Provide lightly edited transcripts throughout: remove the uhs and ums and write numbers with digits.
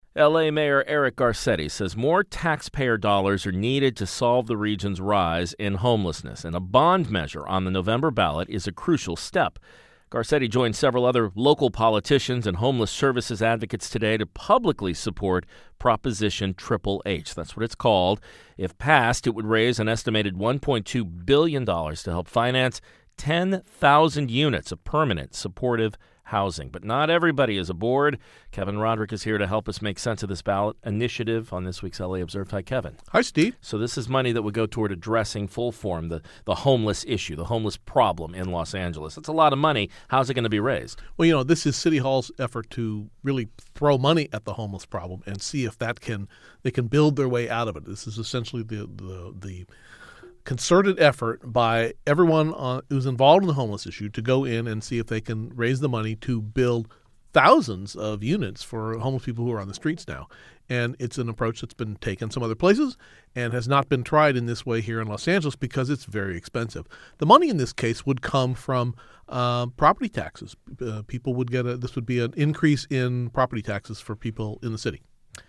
L.A. Mayor Eric Garcetti says more taxpayer dollars are needed to solve the region's rise in homelessness, and a bond measure on the November ballot is a crucial step. Garcetti joined several other local politicians and homeless services advocates today to publicly support Proposition Triple H. That's what it's called. If passed, it would raise an estimated $1.2 billion to help finance 10,000 units of permanent supportive housing. But not everybody is aboard. Kevin Roderick is here to help us make sense of this ballot initiative on this week's LA Observed. Hi, Kevin. Hi, Steve. So this is money that would go toward addressing full form the homeless issue, the homeless problem in Los Angeles. That's a lot of money. How's it going to be raised? Well, this is City Hall's effort to really throw money at the homeless problem and see if they can build their way out of it. This is essentially the concerted effort by everyone who's involved in the homeless issue to go in and see if they can raise the money to build thousands of units for homeless people who are on the streets now. And it's an approach that's been taken some other places and has not been tried in this way here in Los Angeles because it's very expensive. The money in this case would come from property taxes. People would this would be an increase in property taxes for people in the city.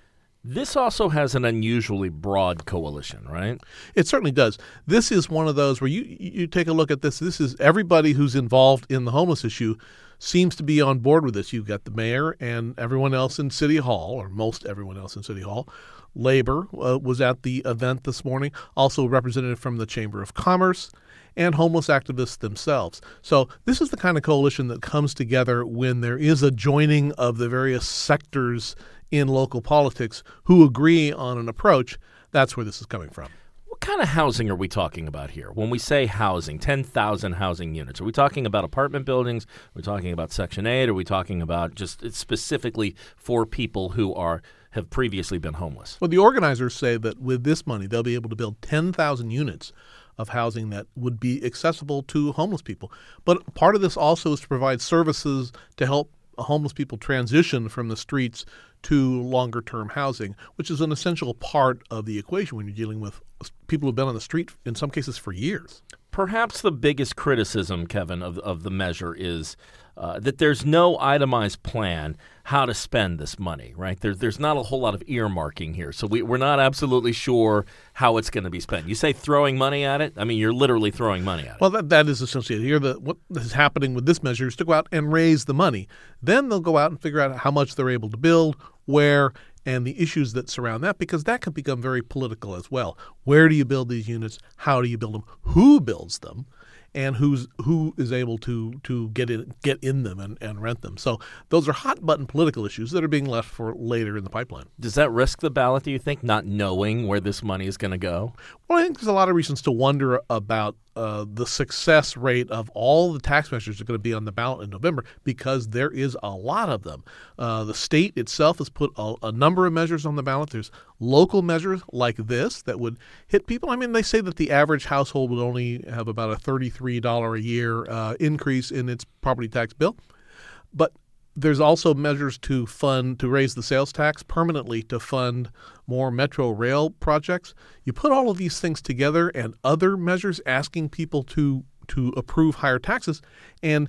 This also has an unusually broad coalition, right? It certainly does. This is one of those where you take a look at this. This is everybody who's involved in the homeless issue seems to be on board with this. You've got the mayor and everyone else in City Hall, or most everyone else in City Hall. Labor was at the event this morning, also a representative from the Chamber of Commerce, and homeless activists themselves. So this is the kind of coalition that comes together when there is a joining of the various sectors in local politics who agree on an approach. That's where this is coming from. What kind of housing are we talking about here? When we say housing, 10,000 housing units, are we talking about apartment buildings? Are we talking about Section 8? Are we talking about just specifically for people who have previously been homeless? Well, the organizers say that with this money, they'll be able to build 10,000 units of housing that would be accessible to homeless people. But part of this also is to provide services to help homeless people transition from the streets to longer-term housing, which is an essential part of the equation when you're dealing with people who've been on the street, in some cases, for years. Perhaps the biggest criticism, Kevin, of the measure is that there's no itemized plan how to spend this money, right? There's not a whole lot of earmarking here. So we're not absolutely sure how it's going to be spent. You say throwing money at it? I mean, you're literally throwing money at it. Well, that is essentially it. Here, what is happening with this measure is to go out and raise the money. Then they'll go out and figure out how much they're able to build, where, and the issues that surround that, because that can become very political as well. Where do you build these units? How do you build them? Who builds them? And who is able to get in them and rent them. So those are hot-button political issues that are being left for later in the pipeline. Does that risk the ballot, do you think, not knowing where this money is going to go? Well, I think there's a lot of reasons to wonder about the success rate of all the tax measures that are going to be on the ballot in November, because there is a lot of them. The state itself has put a number of measures on the ballot. There's local measures like this that would hit people. I mean, they say that the average household would only have about a $33 a year increase in its property tax bill. But there's also measures to raise the sales tax permanently to fund more Metro Rail projects. You put all of these things together and other measures asking people to approve higher taxes, and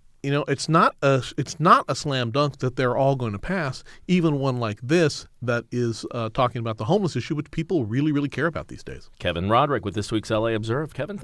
it's not a slam dunk that they're all going to pass. Even one like this that is talking about the homeless issue, which people really, really care about these days. Kevin Roderick with this week's LA Observed. Kevin,